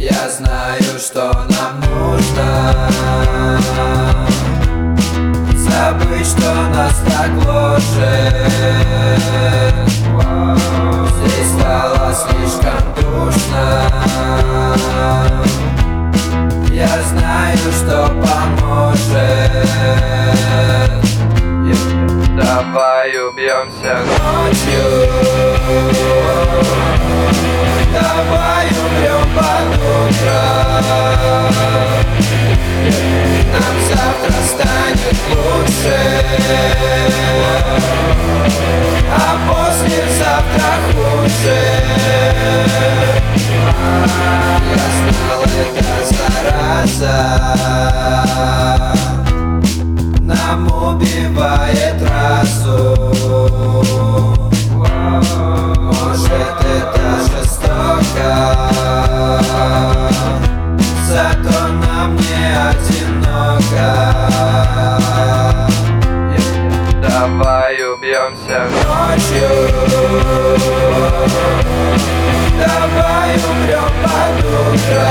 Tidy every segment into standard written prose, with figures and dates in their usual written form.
Я знаю, что нам нужно забыть, что нас так гложет. Здесь стало слишком душно. Я знаю, что поможет. Давай убьемся ночью. Давай умрем под утро. Нам завтра станет лучше, а послезавтра хуже. Я знал, это зараза нам убивает разум. Может, это жестоко, зато нам не одиноко. Давай убьемся ночью. Давай умрем под утро.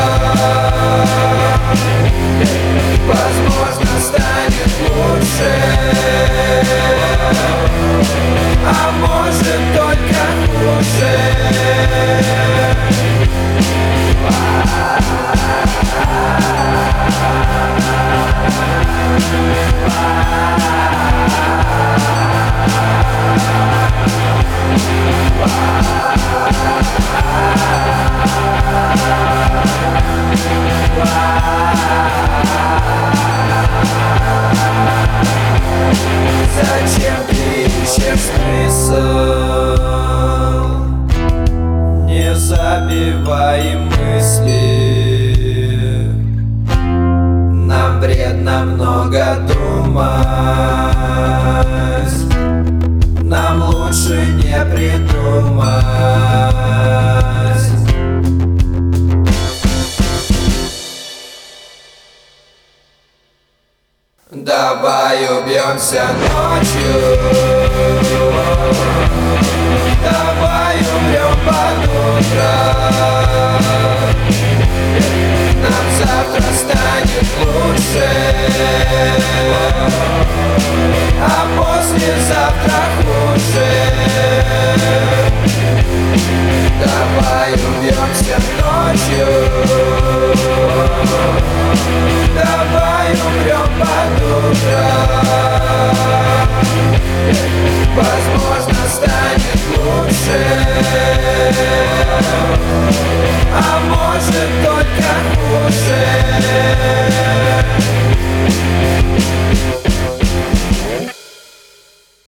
Возможно, станет лучше, а может только хуже. Зачем ты ищешь смысл? Не забивай мысли. Нам вредно много думать. Нам лучше не придумать. Давай убьемся ночью. Давай умрем под утро. Нам завтра станет лучше, а послезавтра хуже. Давай убьемся ночью. Давай умрем под утро.